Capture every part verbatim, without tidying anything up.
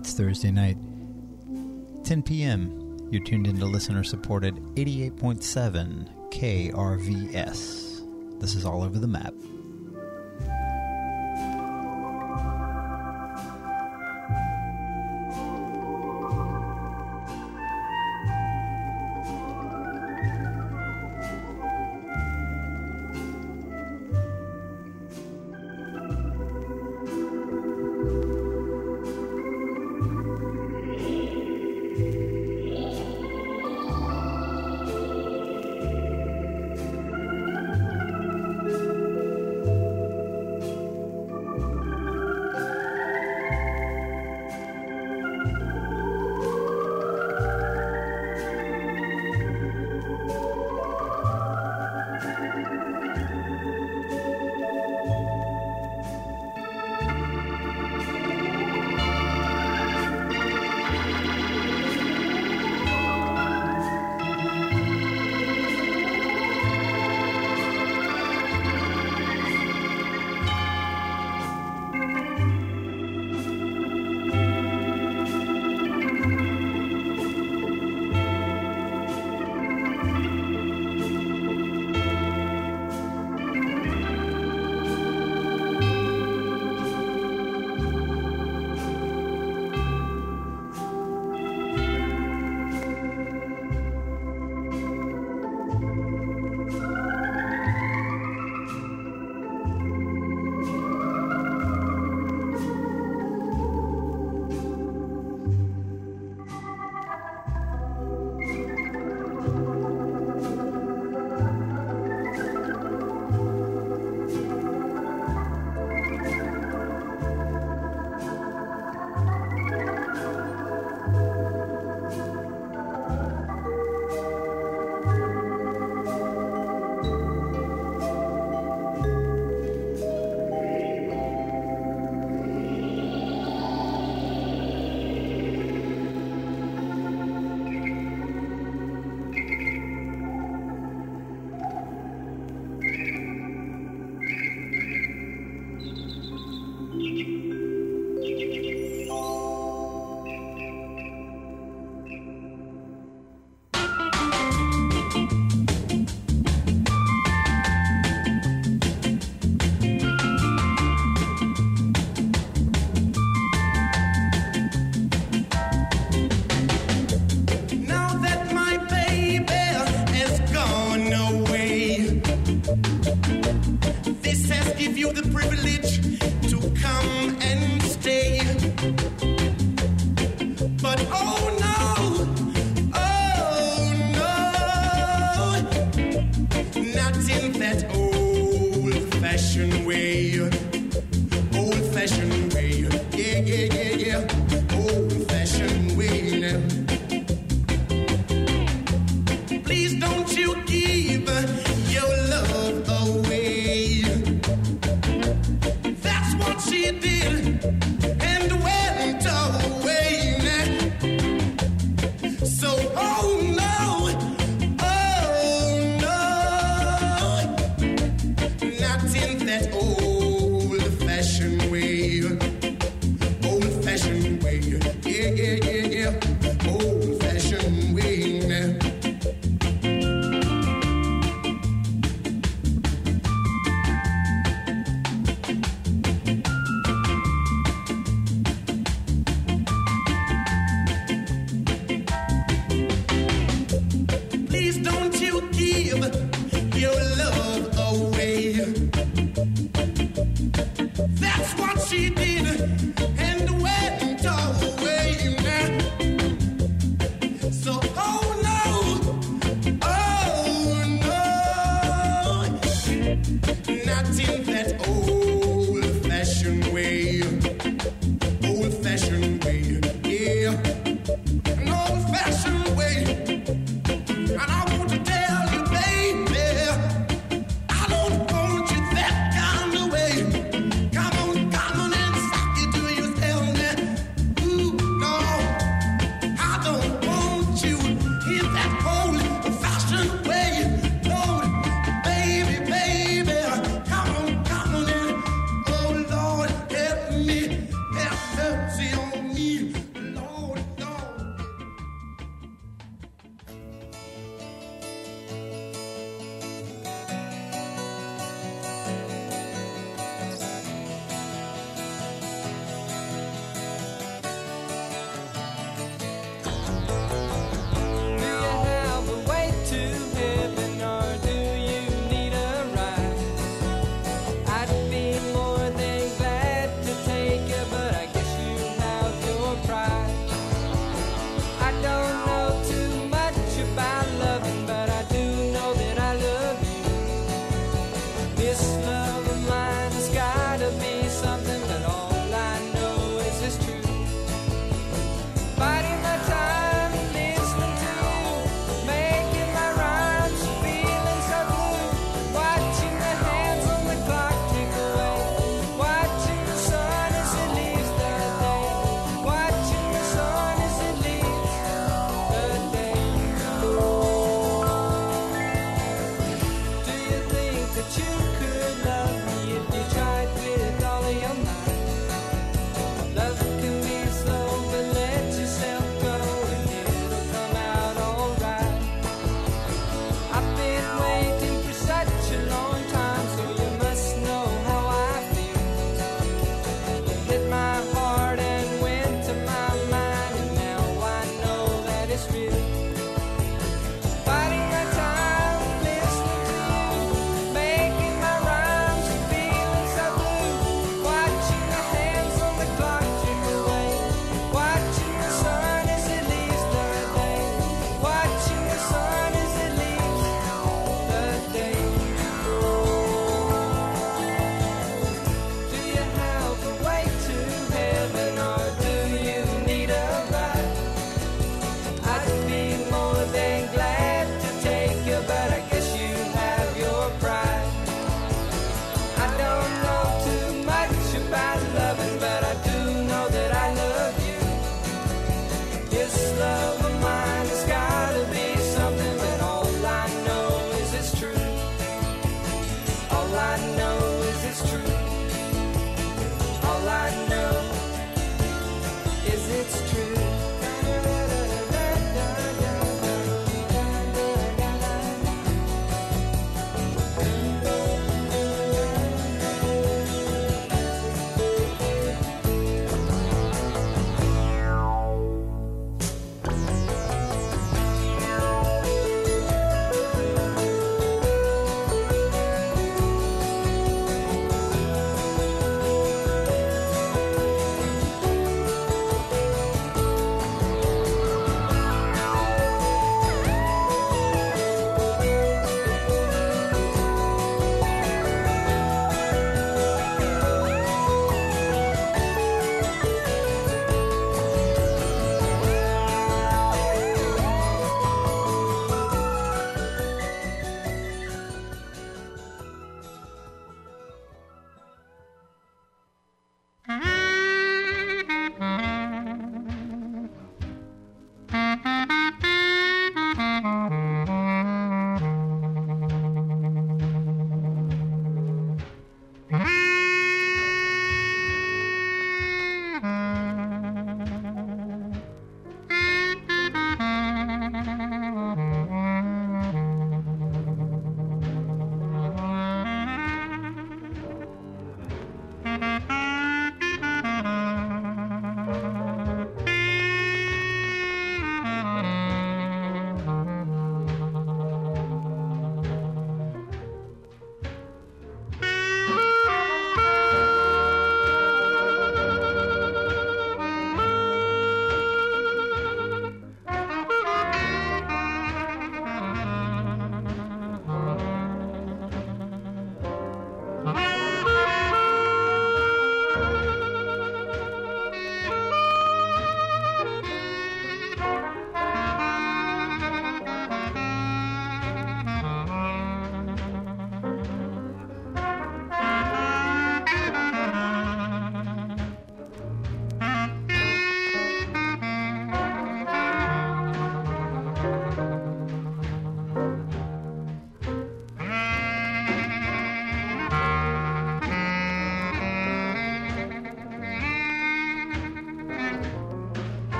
It's Thursday night, ten p.m. You're tuned into listener-supported eighty-eight point seven K R V S. This is All Over the Map. Please don't you give your love away.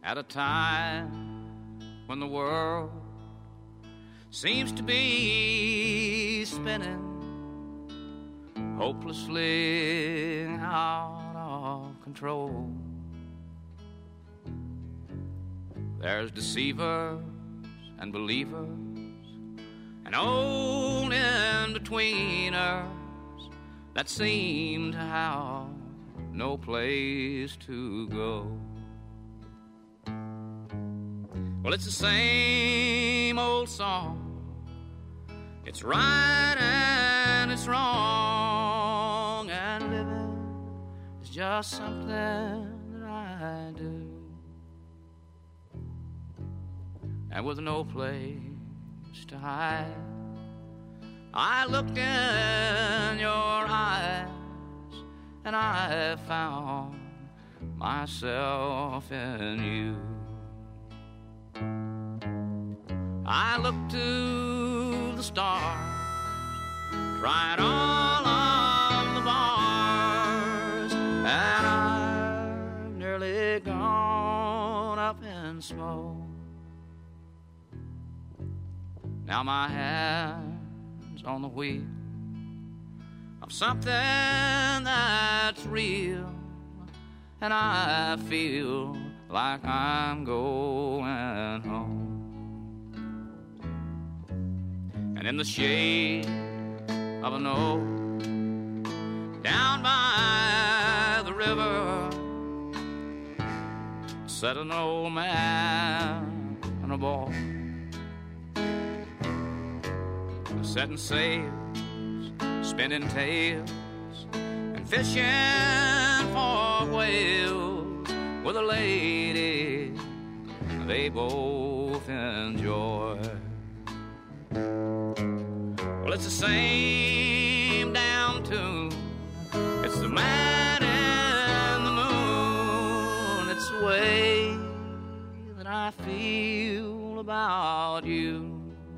at a time when the world seems to be spinning hopelessly out of control. There's deceivers and believers and old in-betweeners that seem to have no place to go. Well, it's the same old song. It's right and it's wrong, and living is just something that I do. And with no place to hide, I looked in your eyes and I found myself in you. I looked to the stars, tried all of the bars, and I've nearly gone up in smoke. Now my hand's on the wheel of something that's real, and I feel like I'm going home. And in the shade of an oak down by the river sat an old man and a boy, setting sails, spinning tales, and fishing for whales with a lady they both enjoy. Well, it's the same down tune. It's the man and the moon. It's the way that I feel about you.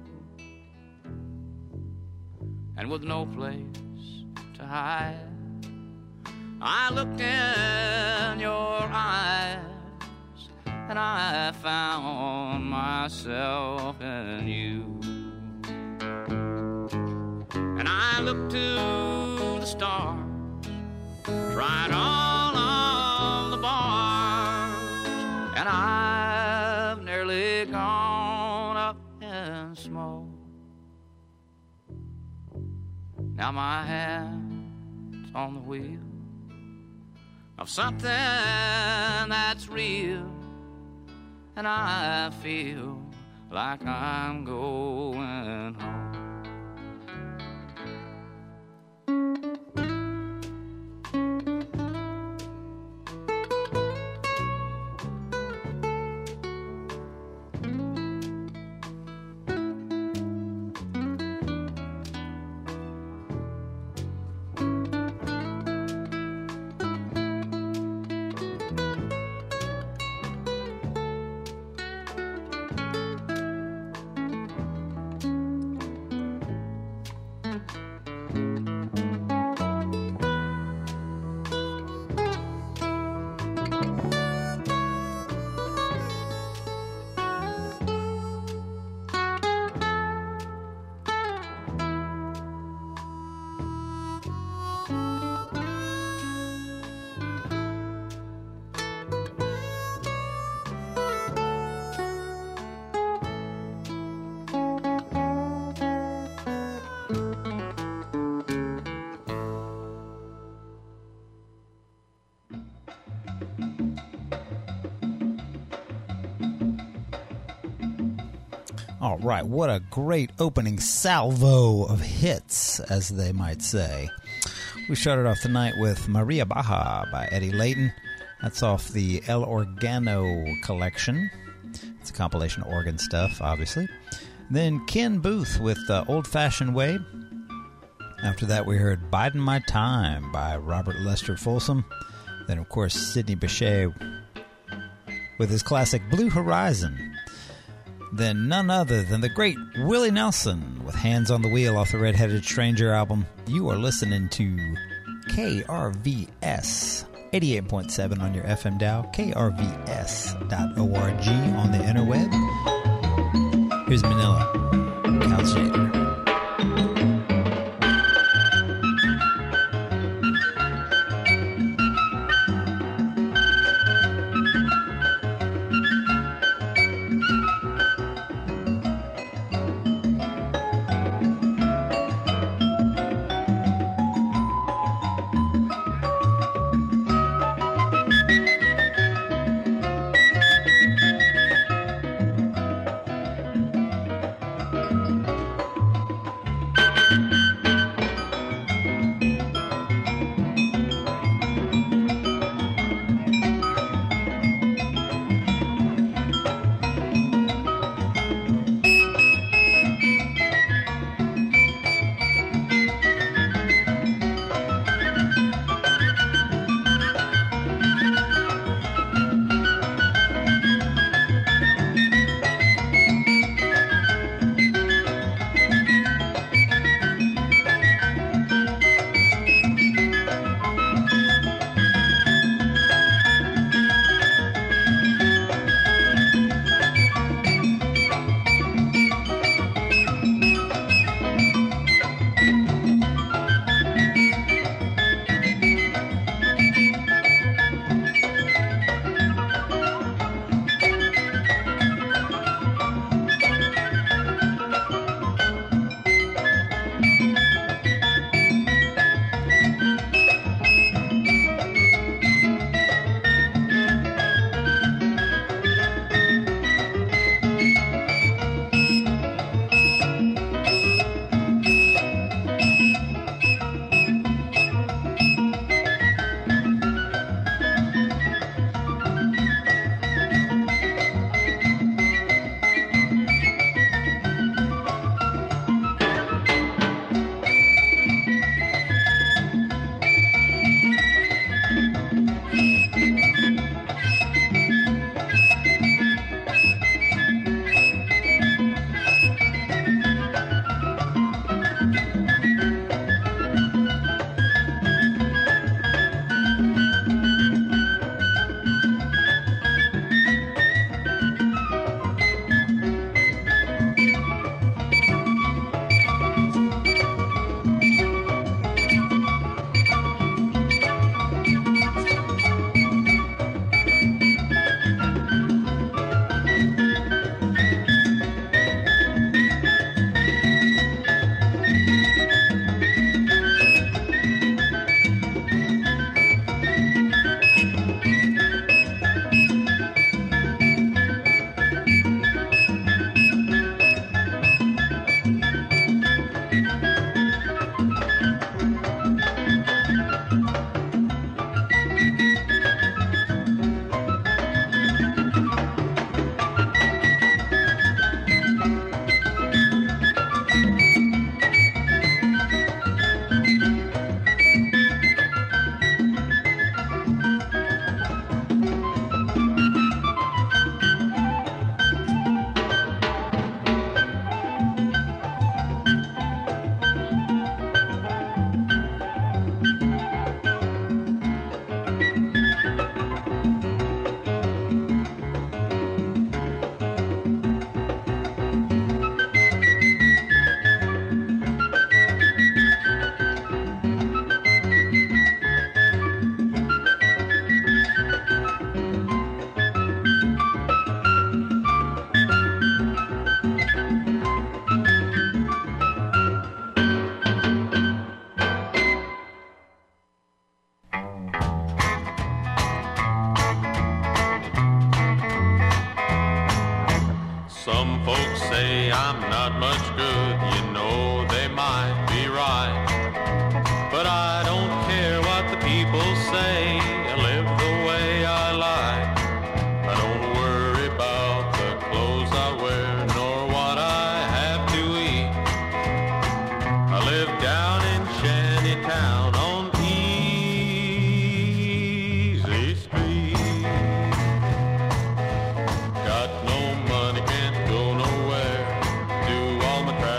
And with no place to hide, I looked in your eyes and I found myself in you. And I looked to the stars, tried all of the bars, and I've nearly gone up in smoke. Now my hand's on the wheel of something that's real, and I feel like I'm going home. All right, what a great opening salvo of hits, as they might say. We started off the night with Maria Baja by Eddie Layton. That's off the El Organo collection. It's a compilation of organ stuff, obviously. Then Ken Booth with uh, Old Fashioned Way. After that, we heard Biding My Time by Robert Lester Folsom. Then, of course, Sidney Bechet with his classic Blue Horizon. Then none other than the great Willie Nelson with Hands on the Wheel off the Red-Headed Stranger album. You are listening to K R V S eighty-eight point seven on your F M dial, K R V S dot org on the interweb. Here's Manila, Calculator. Some folks say I'm not much good, you know they might be right. But I don't care what the people say, I live the way I like. I don't worry about the clothes I wear, nor what I have to eat. I live down in Shantytown on Easy Street. Got no money, can't go nowhere, do all my traveling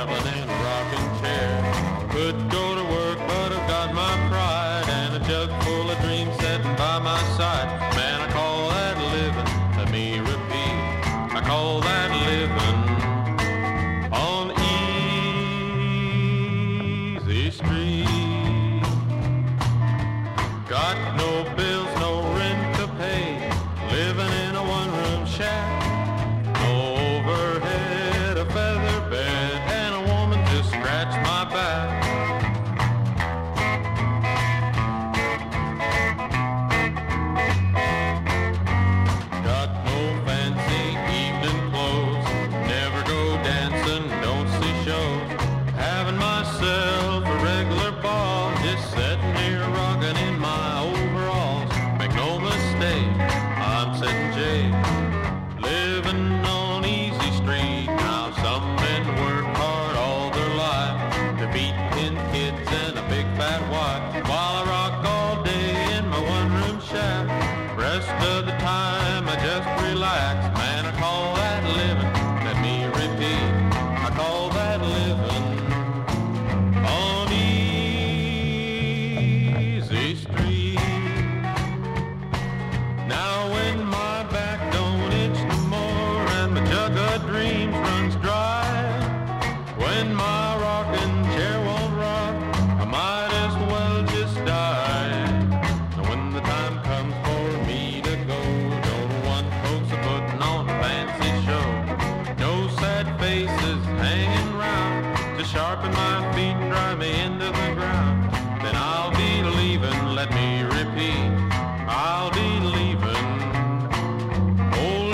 Got no bills, no rent to pay, living in a one-room shack. No overhead, a feather bed, and a woman to scratch my back. Got no fancy evening clothes, never go dancing, don't see shows. Having myself a regular ball, just sitting here rocking in my overalls. Make no mistake, I'm sitting Jay, living on Easy Street. Now some men work hard all their life to feed ten kids and a big fat wife, while I rock all day in my one-room shack. Rest of the time I just relax. Man, I call that living. Let me repeat, I call that living on Easy Street. Now when my back don't itch no more and my jug of dreams runs dry, when my rocking chair won't rock, I might as well just die. Now when the time comes for me to go, don't want folks are putting on a fancy show. No sad faces hanging round to sharpen my feet and drive me into the ground. Then I'll be leaving, let me repeat, I'll be leaving old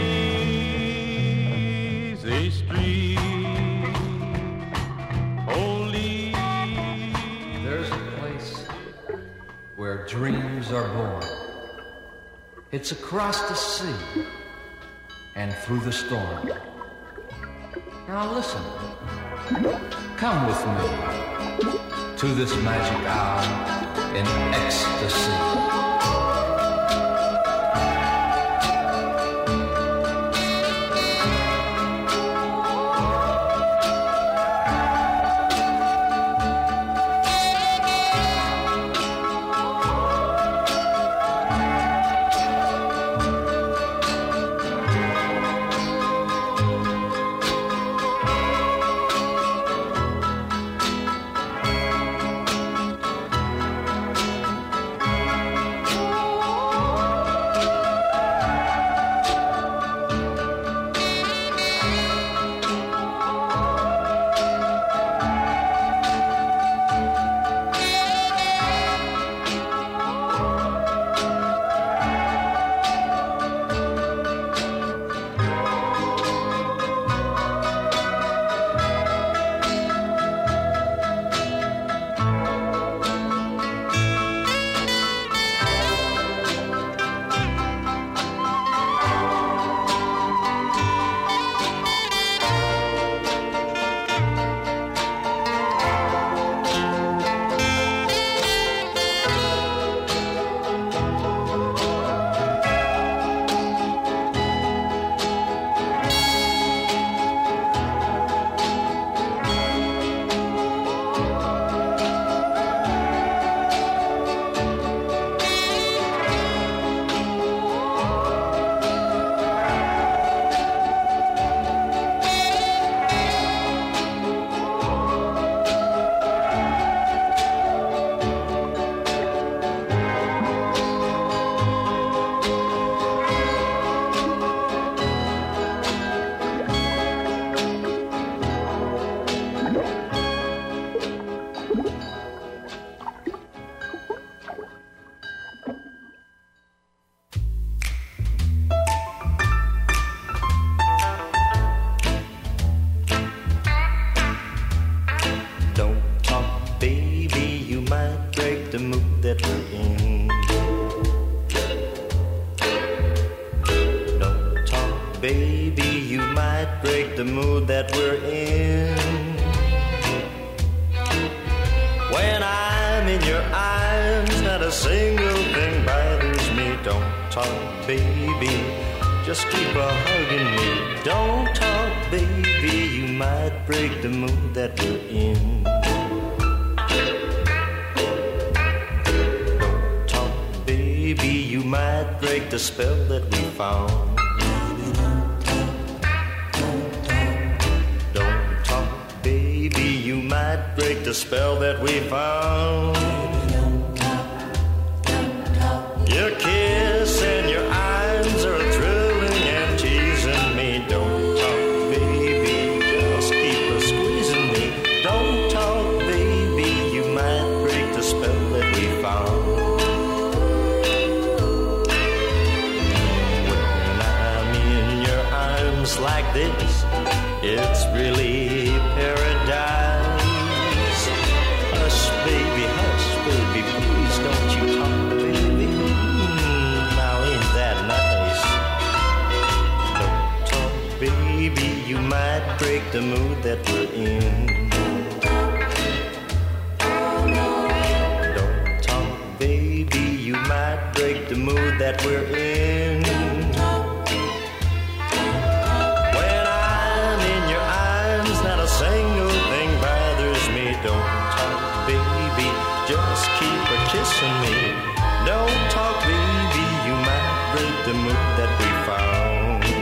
Easy Street. Old Easy. There's a place where dreams are born. It's across the sea and through the storm. Now listen, come with me to this magic hour in ecstasy. Baby, you might break the mood that we're in. When I'm in your arms, not a single thing bothers me. Don't talk, baby, just keep a hugging me. Don't talk, baby, you might break the mood that we're in. Don't talk, baby, you might break the spell that we found. Don't talk, baby, you might break the spell that we found. Your kiss and your eyes are thrilling and teasing me. Don't talk, baby, just keep a squeezing me. Don't talk, baby, you might break the spell that we found. When I'm in your arms like this, it's really paradise. Hush, baby, hush, baby, please don't you talk, baby. Mm, now ain't that nice? Don't talk, baby, you might break the mood that we're in. Don't talk, baby, you might break the mood that we're in. When I'm in your arms, not a single thing bothers me. Don't talk, baby, just keep a kissing me. Don't talk, baby, you might break the mood that we found.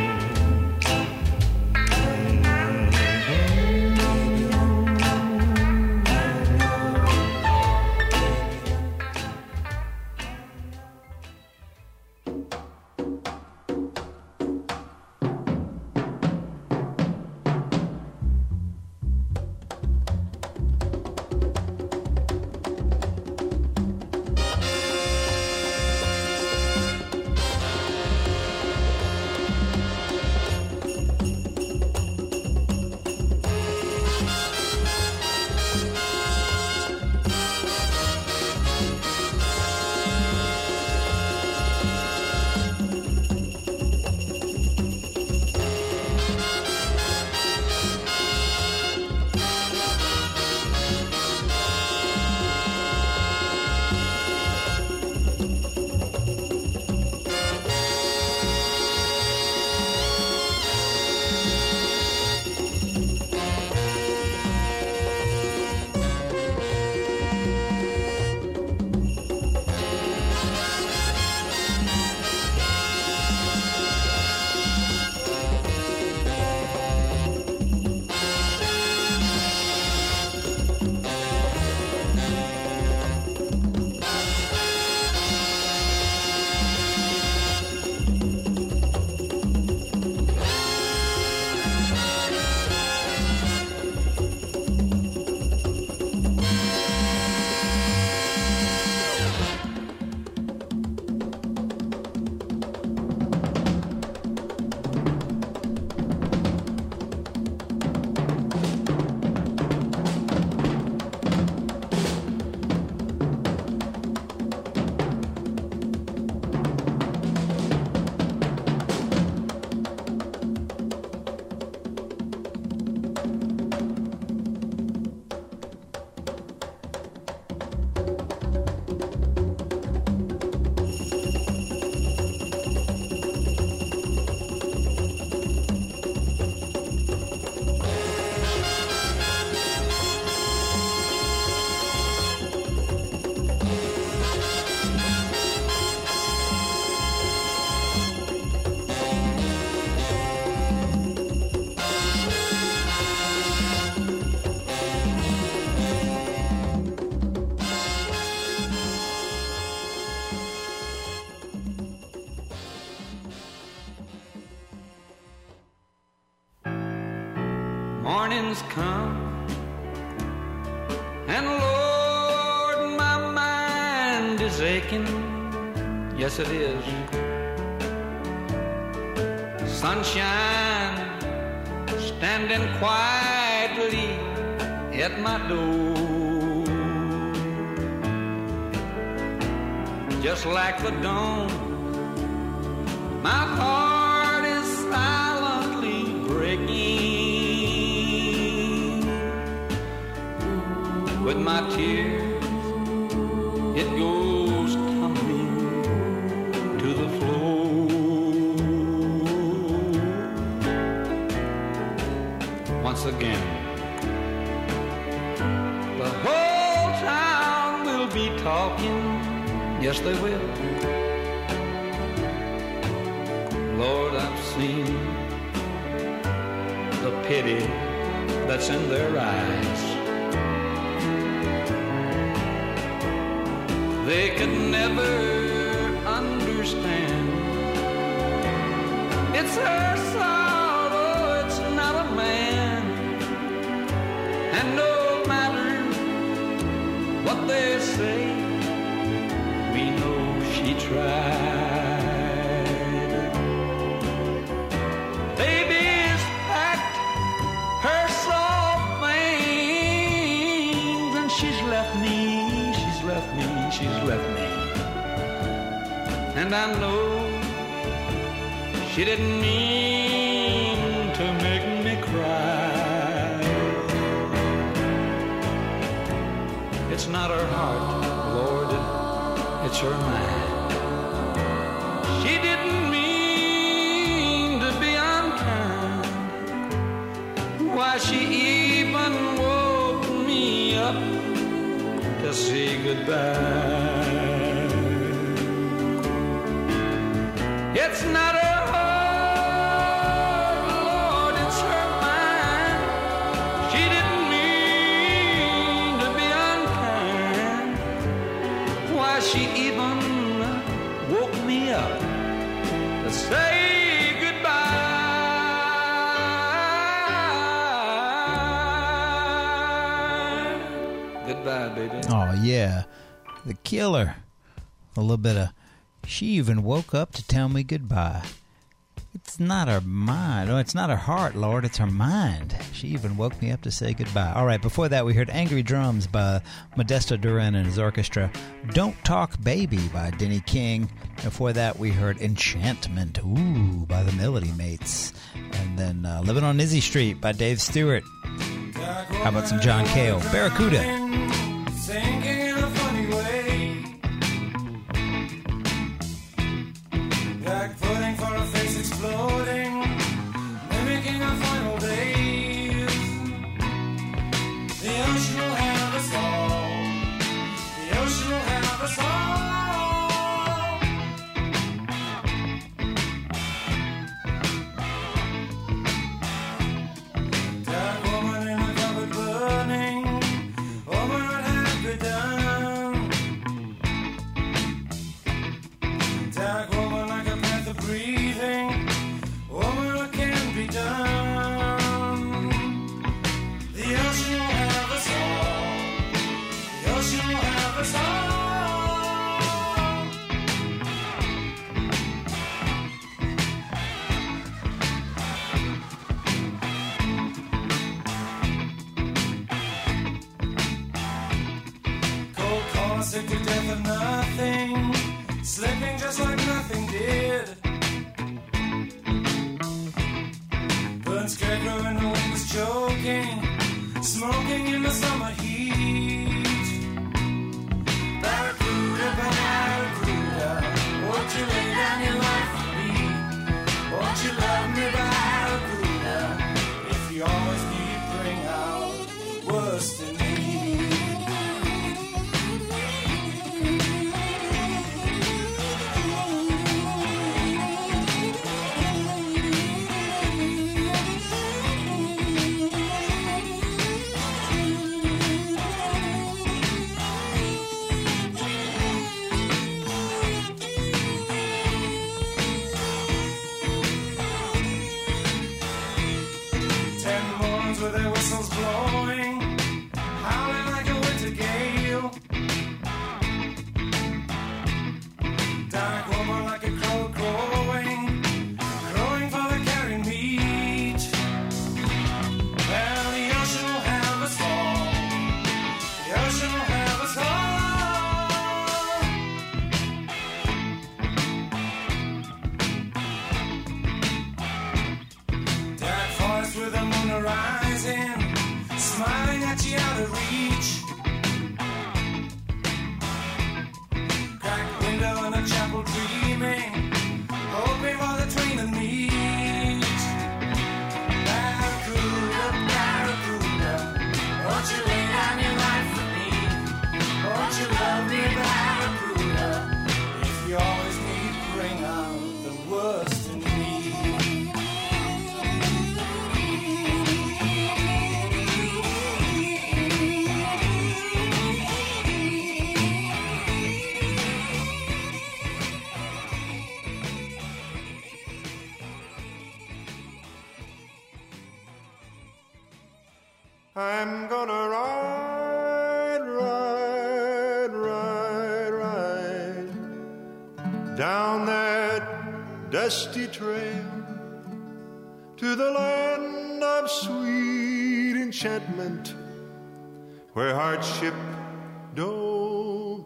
Morning's come, and Lord, my mind is aching. Yes, it is. Sunshine standing quietly at my door, just like the dawn. My heart is silently breaking. With my tears, it goes tumbling to the floor. Once again, the whole town will be talking. Yes, they will. Lord, I've seen the pity that's in their eyes. they could never understand. It's her sorrow, it's not a man. And no matter what they say, we know she tried. Baby's packed her soft things and she's left me, she's left me, she's left me. And I know she didn't mean to make me cry. It's not her heart, Lord, it's her mind. She didn't mean to be unkind. Why, she even woke me up to say goodbye. It's not her heart, Lord, it's her mind. She didn't mean to be unkind. Why, she even woke me up to say goodbye. Goodbye, baby. Oh, yeah. The Killer. A little bit of, she even woke up to tell me goodbye. It's not her mind. Oh, it's not her heart, Lord. It's her mind. She even woke me up to say goodbye. All right, before that, we heard Angry Drums by Modesto Duran and his orchestra. Don't Talk Baby by Denny King. Before that, we heard Enchantment, ooh, by the Melody Mates. And then uh, Living on Izzy Street by Dave Stewart. How about some John Cale? Barracuda. Sinking in a funny way, like pudding for a face exploding, mimicking a final days. The ocean will have us all. The ocean will have us all. Dark woman in a cupboard burning. Woman, what have you done? Dark woman like a panther breathing. Woman, what can be done? The ocean will have us all. The ocean will have us all. Cold corner, sick to death of nothing. Slipping just like nothing did. Burnt scarecrow and the wind was choking. Smoking in the summer heat. Barracuda, barracuda, won't you lay down your life for me? Won't you love me, barracuda? If you always need, bring out worst in me. I'm gonna ride, ride, ride, ride down that dusty trail to the land of sweet enchantment, where hardship don't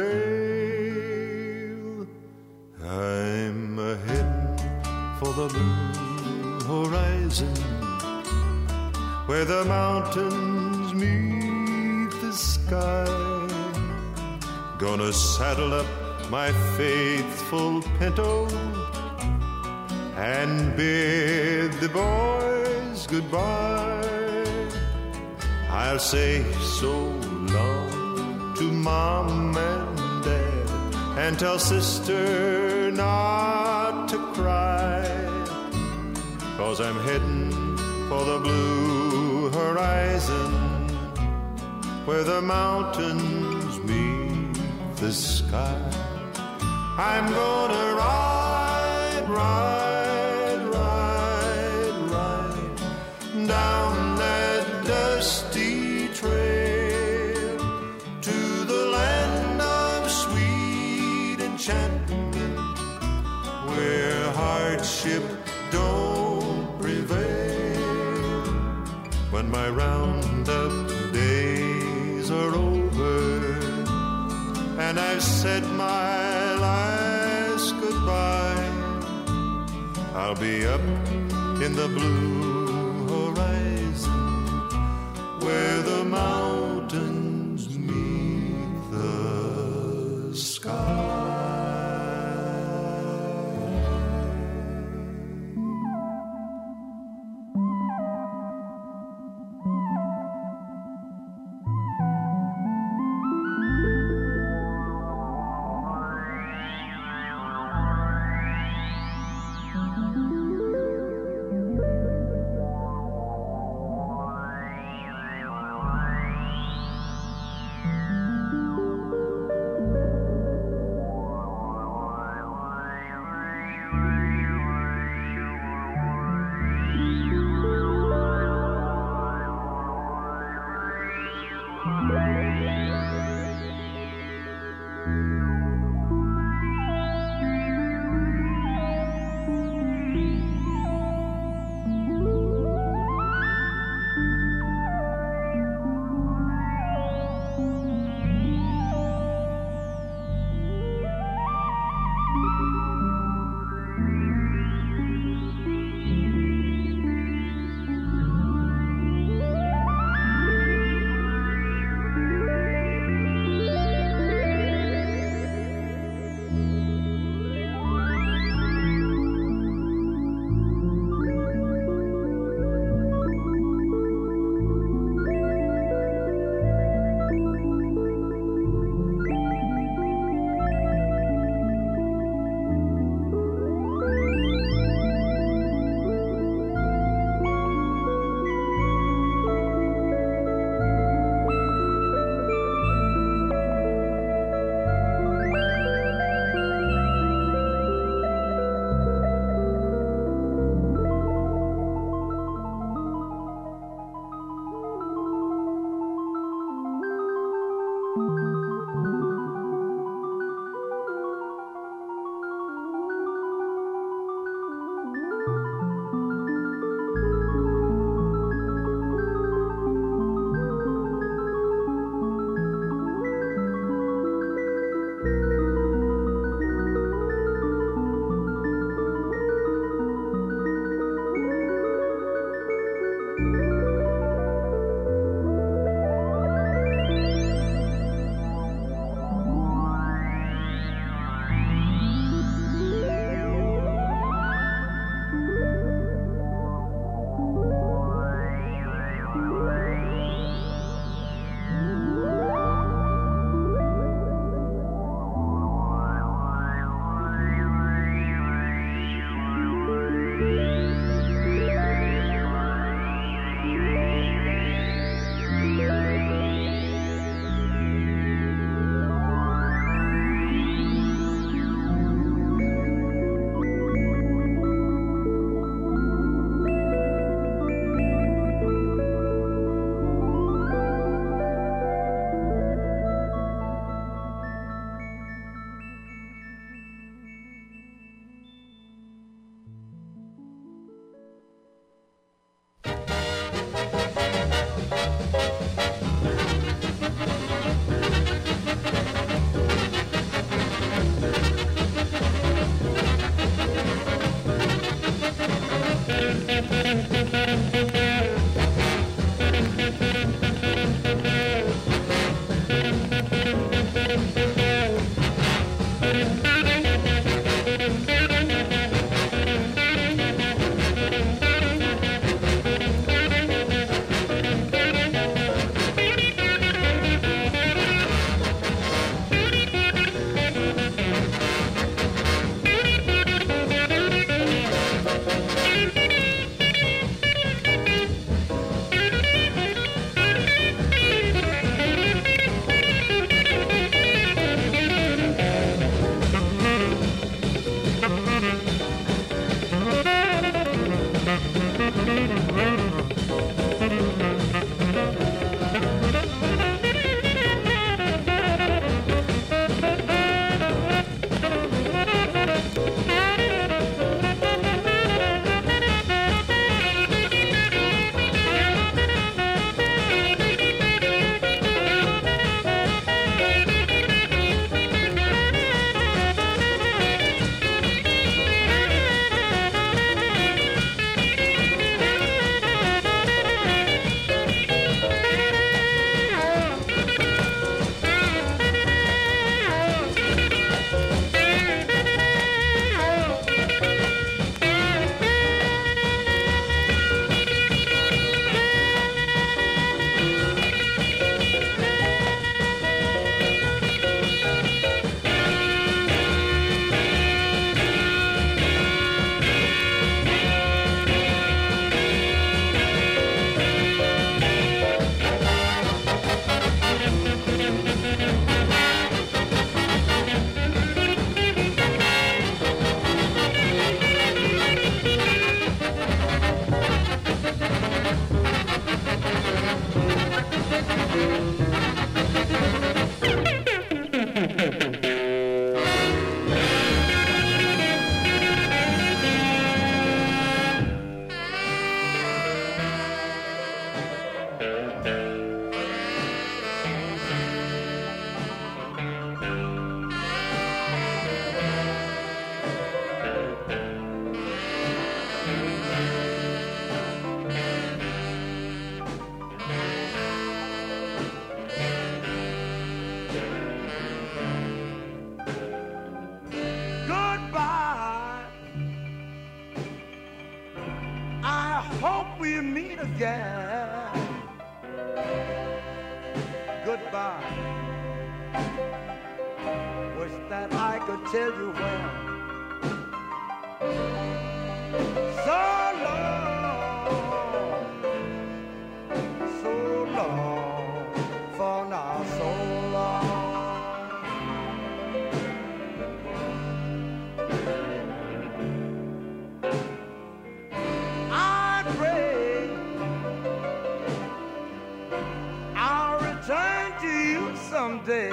prevail. I'm a-headin' for the blue horizon, where the mountains meet the sky. Gonna saddle up my faithful pinto and bid the boys goodbye. I'll say so long to Mom and Dad, and tell sister not to cry, 'cause I'm heading for the blue horizon, where the mountains meet the sky. I'm gonna ride, ride, ride, ride down that dusty trail to the land of sweet enchantment, where hardship don't prevail. When my roundup days are over and I've said my last goodbye, I'll be up in the blue horizon, where the mountains meet the sky. that I could tell you when. So long, so long, for now, so long. I pray I'll return to you someday.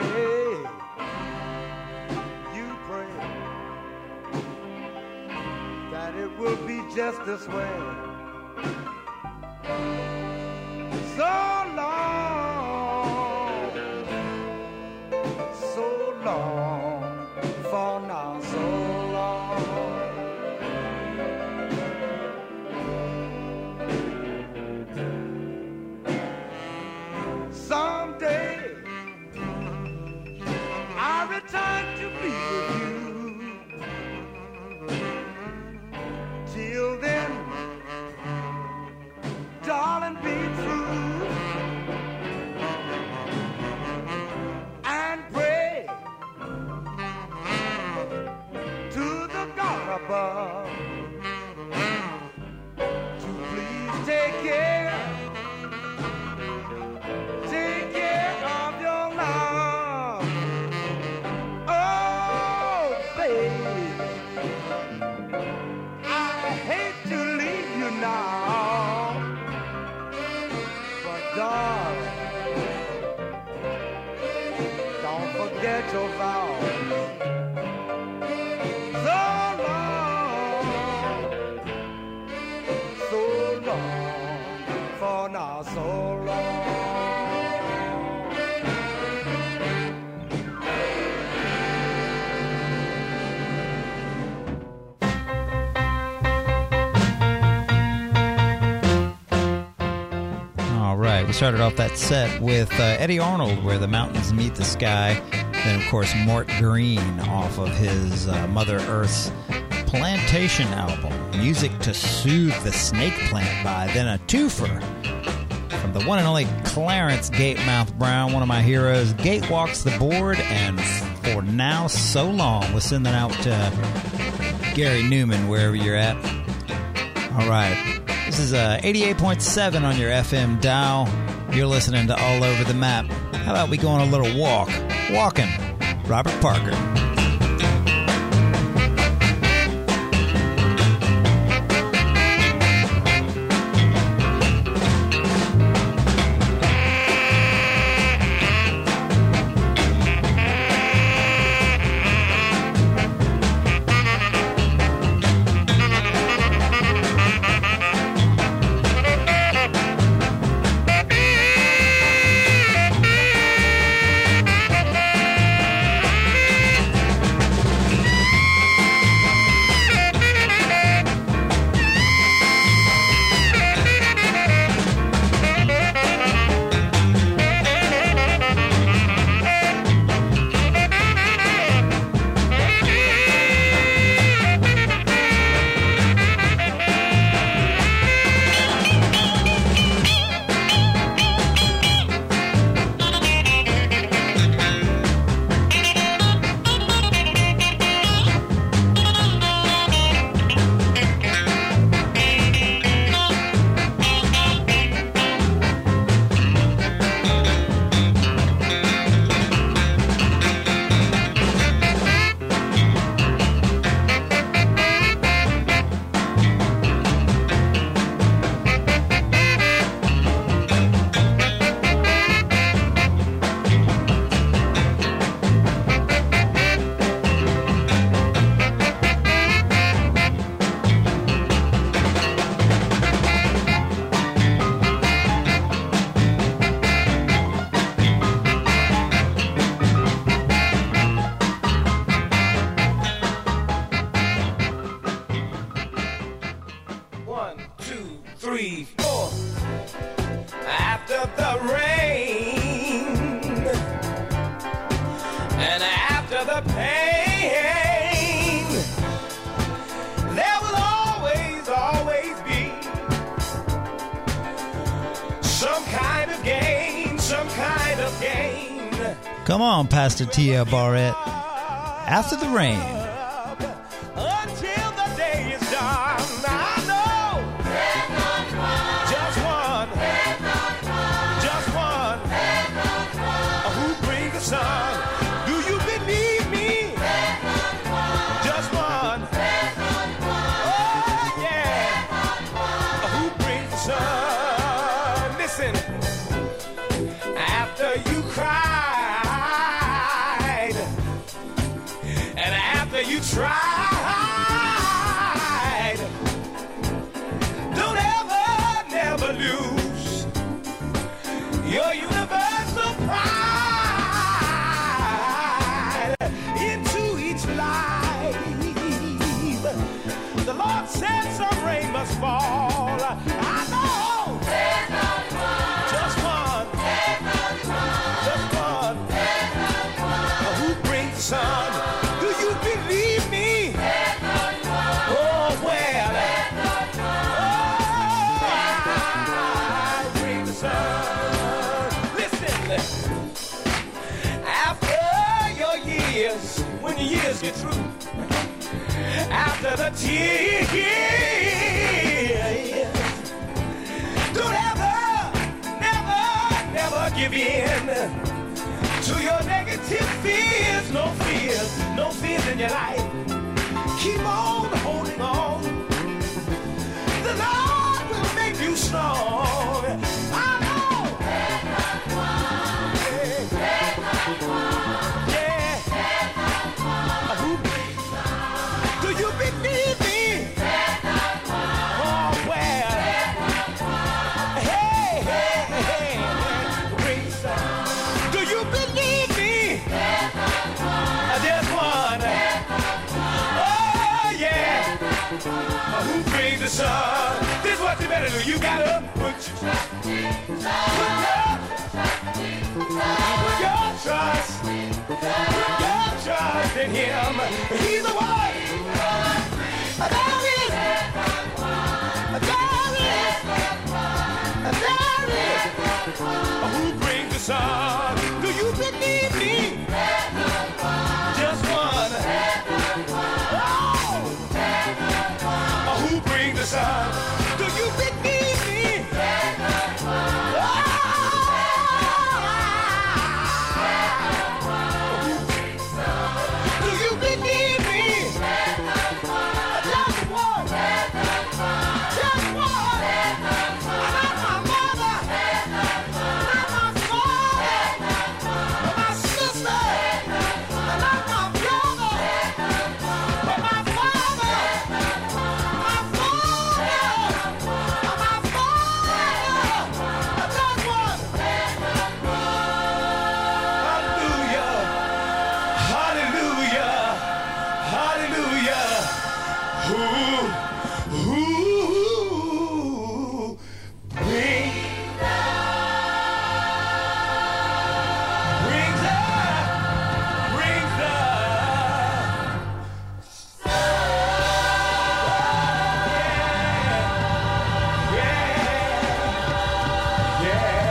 You pray that it will be just this way. So long, so long, for now, so long. Someday I'll return to be with you. Till then, darling, be true and pray to the God above to please take care, take care of your love. Oh, baby, I hate to leave you now, but darling, don't forget your vows. So long, so long, for now, so long. All right, we started off that set with uh, Eddie Arnold, Where the Mountains Meet the Sky. Then, of course, Mort Green off of his uh, Mother Earth's Plantation album, Music to Soothe the Snake Plant by. Then a twofer from the one and only Clarence Gatemouth Brown, one of my heroes. Gate Walks the Board, and For Now, So Long. We're sending out to Gary Newman, wherever you're at. All right. This is uh, eighty-eight point seven on your F M dial. You're listening to All Over the Map. How about we go on a little walk? Walking. Robert Parker. three, four. After the rain and after the pain, there will always, always be some kind of gain, some kind of gain. Come on, Pastor Tia Barrett. After the Rain. Until the day is done, I know just one, just one, who brings the sun. Do you believe me? Just one, oh yeah, who brings the sun. Listen, after you cried, and after you tried, don't ever, never lose your universal pride into each life. The Lord said some rain must fall. I know. Just one. Just one. Who brings the sun? Do you believe me? Oh, well. Oh, I bring the sun. Listen. After your years, when your years get through, after the tears, don't ever, never, never give in to your negative fears. No fears, no fears in your life. Keep on holding on. The Lord will make you strong. I know. Yeah. Yeah. Who do you believe me? Oh, well. Hey, hey, hey. Bring the sun. Do you believe me? There's one. Oh, yeah. Who brings the sun? This is what you better do. You gotta put your trust. Put your trust. Put your trust in him. He's the one. There is. There is. Who brings the sun? Do you believe me? Just one. Oh. Who brings the sun? Do you believe me? Oh. Do you believe me? Just one. Just one. Not my mother. Not my father. My sister. Not my brother. But my father. My father. My father. Just one. Hallelujah. Hallelujah. Hallelujah. Who, who bring, brings the, brings the yeah,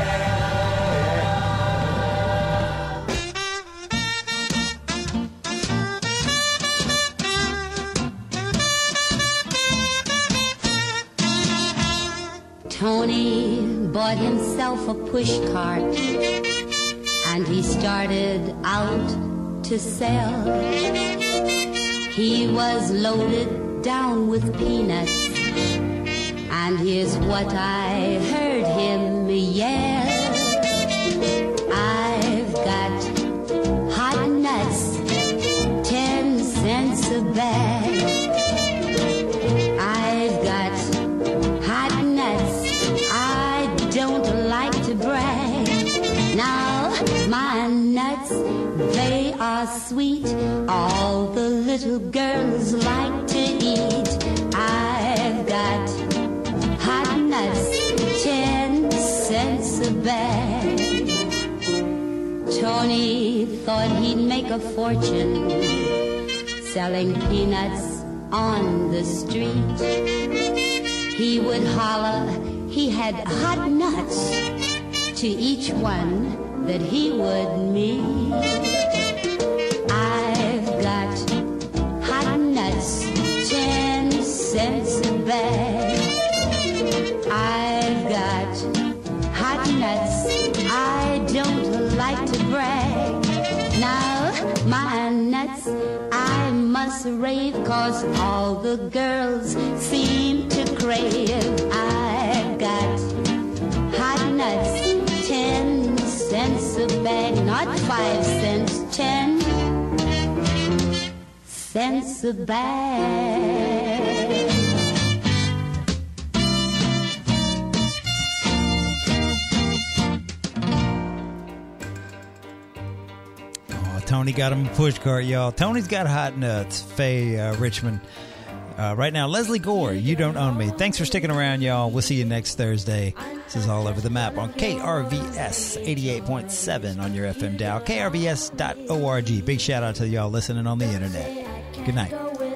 Tony bought himself a push cart and he started out to sell. He was loaded down with peanuts, and here's what I heard him yell. I've got hot nuts, ten cents a bag. I've got hot nuts, I don't like to brag. Now my nuts, they are sweet, all the little girls like to eat. I've got hot nuts, ten cents a bag. Tony thought he'd make a fortune selling peanuts on the street. He would holler he had hot nuts to each one that he would meet. I've got must rave, 'cause all the girls seem to crave. I got hot nuts, ten cents a bag, not five cents, ten cents a bag. Tony got him a push cart, y'all. Tony's got hot nuts. Faye uh, Richmond. Uh, right now, Leslie Gore, You Don't Own Me. Thanks for sticking around, y'all. We'll see you next Thursday. This is All Over the Map on K R V S eighty-eight point seven on your F M dial. K R V S dot org. Big shout out to y'all listening on the internet. Good night.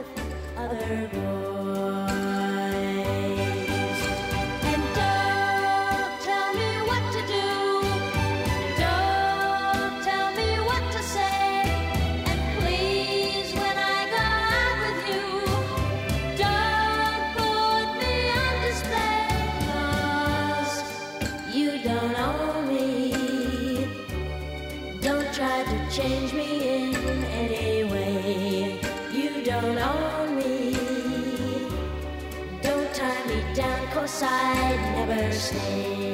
Change me in any way. You don't own me. Don't tie me down, 'cause I'd never stay.